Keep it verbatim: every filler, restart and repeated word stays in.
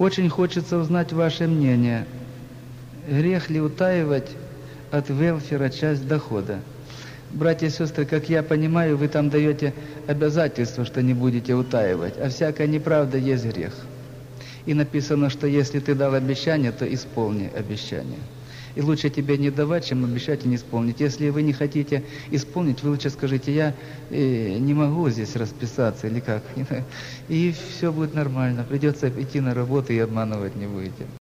Очень хочется узнать ваше мнение. Грех ли утаивать от велфера часть дохода? Братья и сестры, как я понимаю, вы там даете обязательство, что не будете утаивать, а всякая неправда есть грех. И написано, что если ты дал обещание, то исполни обещание. И лучше тебе не давать, чем обещать и не исполнить. Если вы не хотите исполнить, вы лучше скажите: я э, не могу здесь расписаться, или как. И все будет нормально. Придется идти на работу и обманывать не будете.